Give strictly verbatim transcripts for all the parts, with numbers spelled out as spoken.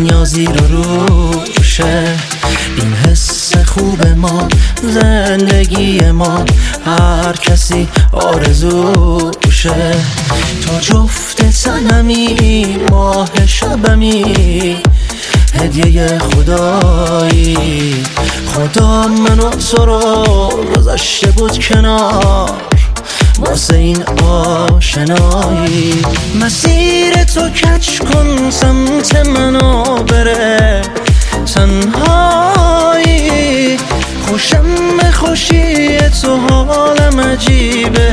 دنیا زیر و روشه. این حس خوب ما، زندگی ما، هر کسی آرزوشه. تو جفت تنمی، ماه شبمی، هدیه خدایی. خدا منو تو رو گذاشته بود کنار واسه این آشنایی. مسیر تو کج کن، سمت منو بره تنهایی. خوشم به خوشی تو، حالم عجیبه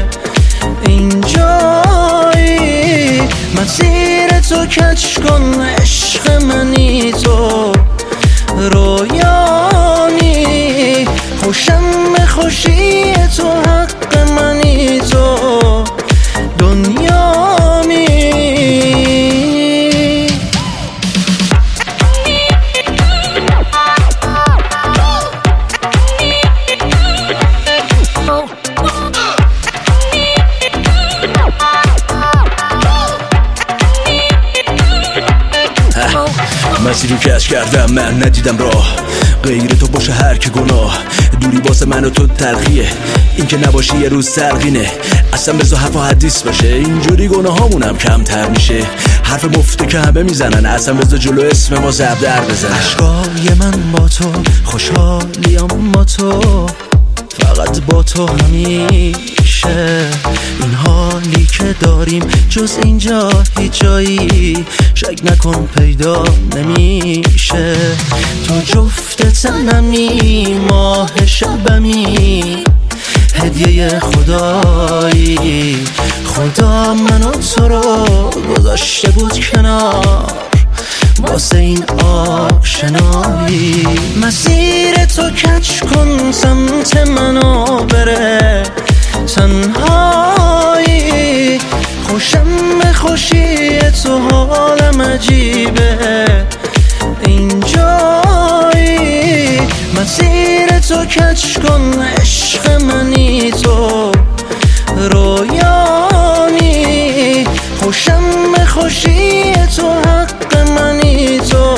اینجایی. مسیر تو کج کن، عشق منی تو، رویانی. خوشم به خوشی تو، حق منی تو، دنیامی. مسیری کش کردم من، ندیدم راه غیر تو باشه هر که گناه. دوری واسه من و تو تلخیه، این که نباشی یه روز سرقینه. اصلا بذار حرف و حدیث باشه، اینجوری گناه هامونم کمتر میشه. حرف مفته که همه میزنن، اصلا بذار جلو اسم ما زب در بزن. عشقای من با تو، خوشحالیم با تو، فقط با تو همیشه. این حالی که داریم جز اینجا هیچ جایی شک نکن پیدا نمیشه. تو جفت تنمی، ماه شبمی، هدیه خدایی. خدا منو تو رو گذاشته بود کنار واسه این آشنایی. مسیر تو کج کن، سمت منو بره تنهایی. خوشم به خوشی تو، حالم عجیبه اینجایی. مسیر تو کج کن، عشق منی تو، رویانی. خوشم به خوشی تو، حق منی تو،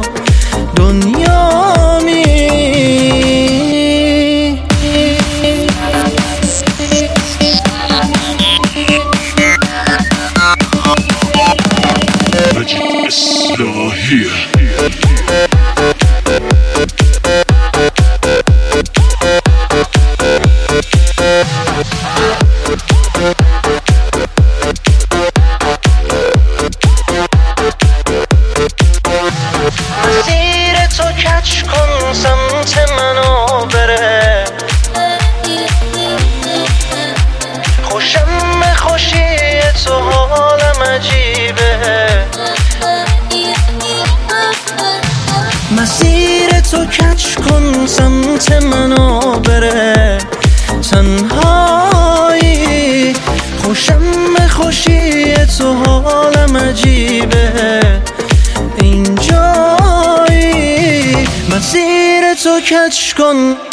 دنیامی. مسیر تو کج کن، سمت منو بره. خوشم به خوشی تو، حالم عجیبه. مسیر تو کج کن، سمت منو بره تنهایی. خوشم به خوشی تو، حالم عجیبه اینجایی. مسیر تو کج کن.